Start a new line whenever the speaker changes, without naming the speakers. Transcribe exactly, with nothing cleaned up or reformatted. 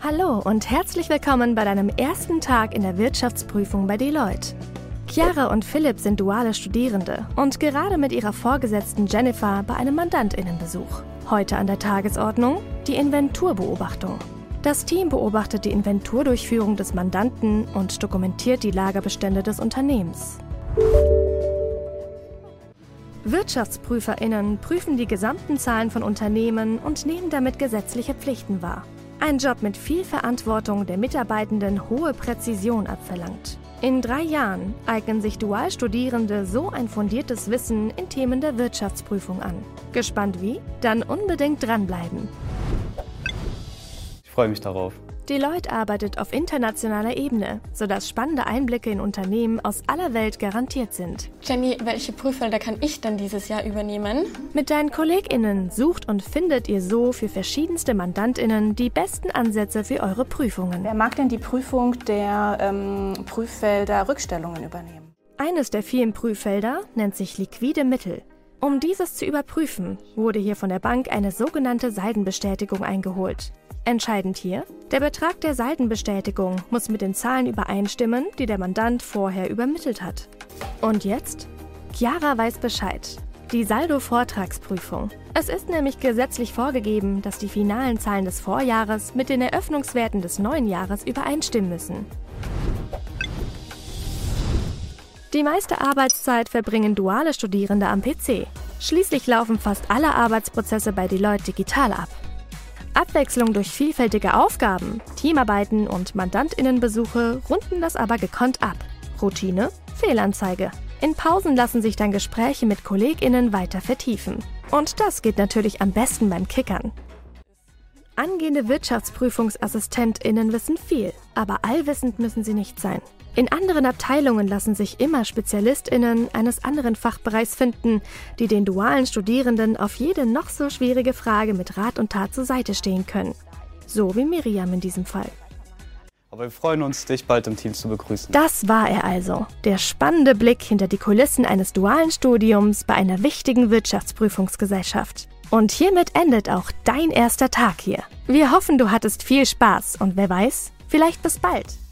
Hallo und herzlich willkommen bei deinem ersten Tag in der Wirtschaftsprüfung bei Deloitte. Chiara und Philipp sind duale Studierende und gerade mit ihrer Vorgesetzten Jennifer bei einem MandantInnenbesuch. Heute an der Tagesordnung die Inventurbeobachtung. Das Team beobachtet die Inventurdurchführung des Mandanten und dokumentiert die Lagerbestände des Unternehmens. WirtschaftsprüferInnen prüfen die gesamten Zahlen von Unternehmen und nehmen damit gesetzliche Pflichten wahr. Ein Job mit viel Verantwortung, der Mitarbeitenden hohe Präzision abverlangt. In drei Jahren eignen sich Dualstudierende so ein fundiertes Wissen in Themen der Wirtschaftsprüfung an. Gespannt wie? Dann unbedingt dranbleiben.
Ich freue mich darauf.
Deloitte arbeitet auf internationaler Ebene, sodass spannende Einblicke in Unternehmen aus aller Welt garantiert sind.
Jenny, welche Prüffelder kann ich denn dieses Jahr übernehmen?
Mit deinen KollegInnen sucht und findet ihr so für verschiedenste MandantInnen die besten Ansätze für eure Prüfungen.
Wer mag denn die Prüfung der ähm, Prüffelder Rückstellungen übernehmen?
Eines der vielen Prüffelder nennt sich liquide Mittel. Um dieses zu überprüfen, wurde hier von der Bank eine sogenannte Saldenbestätigung eingeholt. Entscheidend hier: Der Betrag der Saldenbestätigung muss mit den Zahlen übereinstimmen, die der Mandant vorher übermittelt hat. Und jetzt? Chiara weiß Bescheid. Die Saldo-Vortragsprüfung. Es ist nämlich gesetzlich vorgegeben, dass die finalen Zahlen des Vorjahres mit den Eröffnungswerten des neuen Jahres übereinstimmen müssen. Die meiste Arbeitszeit verbringen duale Studierende am P C. Schließlich laufen fast alle Arbeitsprozesse bei Deloitte digital ab. Abwechslung durch vielfältige Aufgaben, Teamarbeiten und MandantInnenbesuche runden das aber gekonnt ab. Routine? Fehlanzeige. In Pausen lassen sich dann Gespräche mit KollegInnen weiter vertiefen. Und das geht natürlich am besten beim Kickern. Angehende WirtschaftsprüfungsassistentInnen wissen viel, aber allwissend müssen sie nicht sein. In anderen Abteilungen lassen sich immer SpezialistInnen eines anderen Fachbereichs finden, die den dualen Studierenden auf jede noch so schwierige Frage mit Rat und Tat zur Seite stehen können. So wie Miriam in diesem Fall.
Aber wir freuen uns, dich bald im Team zu begrüßen.
Das war er also, der spannende Blick hinter die Kulissen eines dualen Studiums bei einer wichtigen Wirtschaftsprüfungsgesellschaft. Und hiermit endet auch dein erster Tag hier. Wir hoffen, du hattest viel Spaß und wer weiß, vielleicht bis bald.